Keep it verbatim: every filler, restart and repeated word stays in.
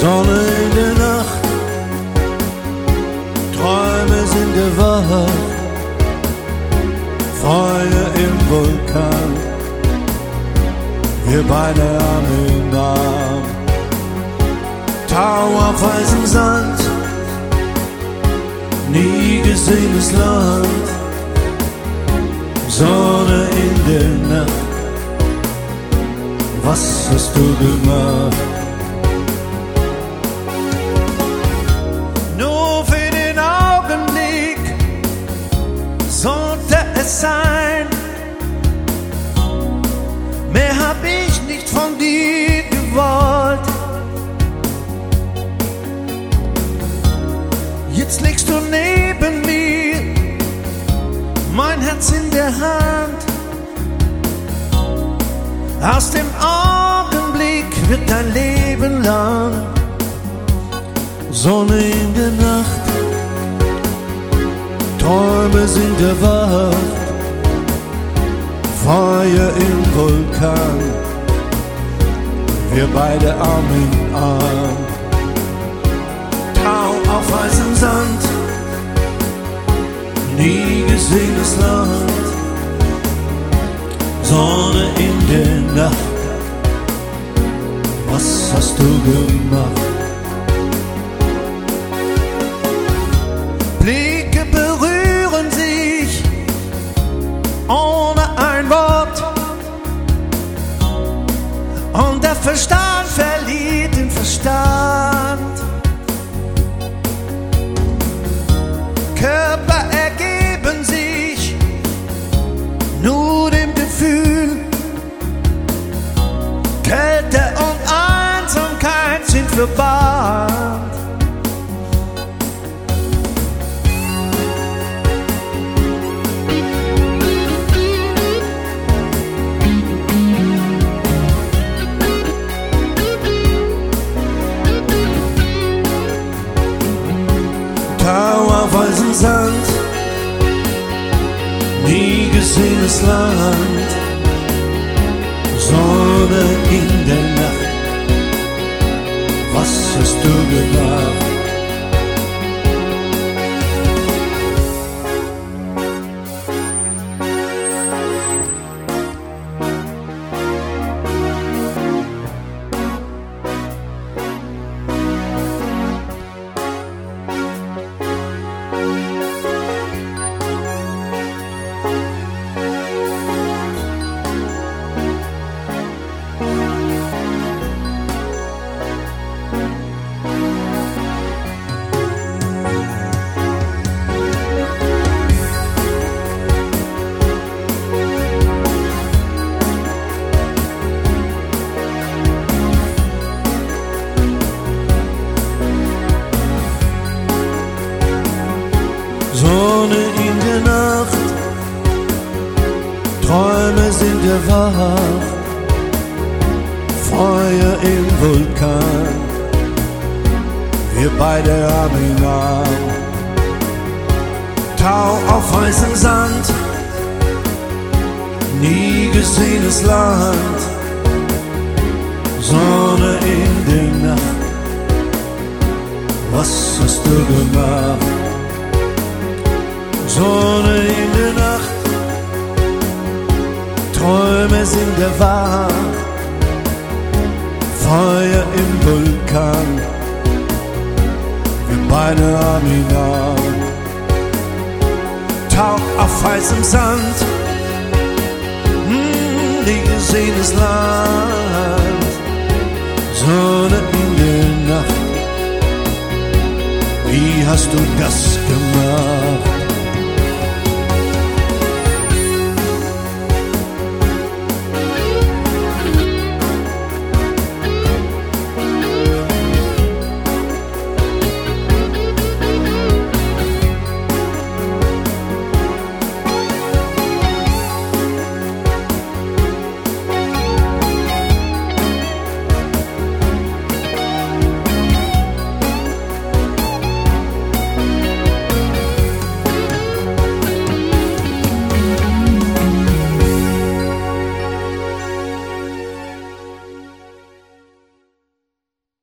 Sonne in der Nacht, Träume sind erwacht, Feuer im Vulkan, wir beide Arm in Arm. Tau auf weißem Sand, nie gesehenes Land, Sonne in der Nacht, was hast du gemacht? Nur für den Augenblick sollte es sein, mehr hab ich nicht von dir gewollt. Jetzt legst du neben mir mein Herz in der Hand. Aus dem Augenblick wird dein Leben lang. Sonne in der Nacht, Träume sind erwacht, Feuer im Vulkan, wir beide Arm in Arm. Tau auf weißem Sand, nie gesehenes Land, Sonne in der Nacht, was hast du gemacht? Blicke berühren sich ohne ein Wort und der Verstand verliert den Verstand. Körper ergeben sich nur dem Gefühl, Kälte und Einsamkeit sind verbannt. Tau auf weißem Sand, nie gesehenes Land, Sonne in der Nacht, was hast du gemacht? Sonne in der Nacht, Träume sind erwacht, Feuer im Vulkan, wir beide Arm in Arm. Tau auf weißem Sand, nie gesehenes Land, Sonne in der Nacht, was hast du gemacht? Sonne in der Nacht, Träume sind erwacht, Feuer im Vulkan, wir beide Arm in Arm. Tauch auf weißem Sand, mm, nie gesehenes Land, Sonne in der Nacht, wie hast du das